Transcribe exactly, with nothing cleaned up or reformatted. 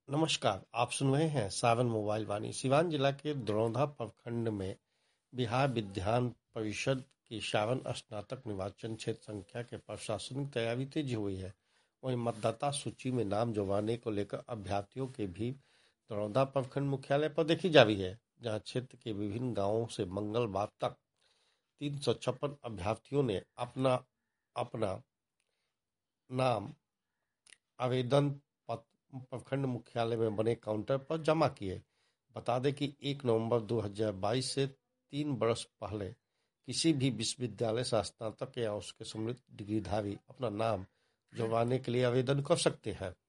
नमस्कार, आप सुन रहे हैं सावन मोबाइल वाणी। सिवान जिला के दरौंधा प्रखंड में बिहार विधान परिषद की सावन स्नातक निर्वाचन क्षेत्र संख्या के प्रशासनिक तैयारी तेजी हुई है। वहीं मतदाता सूची में नाम जुड़वाने को लेकर अभ्यर्थियों की भी दरौंधा प्रखंड मुख्यालय पर देखी जा रही है, जहां क्षेत्र के विभिन्न गांवों से मंगलवार तक तीन सौ छप्पन अभ्यर्थियों ने अपना अपना नाम आवेदन पत्र प्रखंड मुख्यालय में बने काउंटर पर जमा किए। बता दें कि एक नवंबर दो हज़ार बाईस से तीन वर्ष पहले किसी भी विश्वविद्यालय से स्नातक या उसके समृद्ध डिग्रीधारी अपना नाम जुड़वाने के लिए आवेदन कर सकते हैं।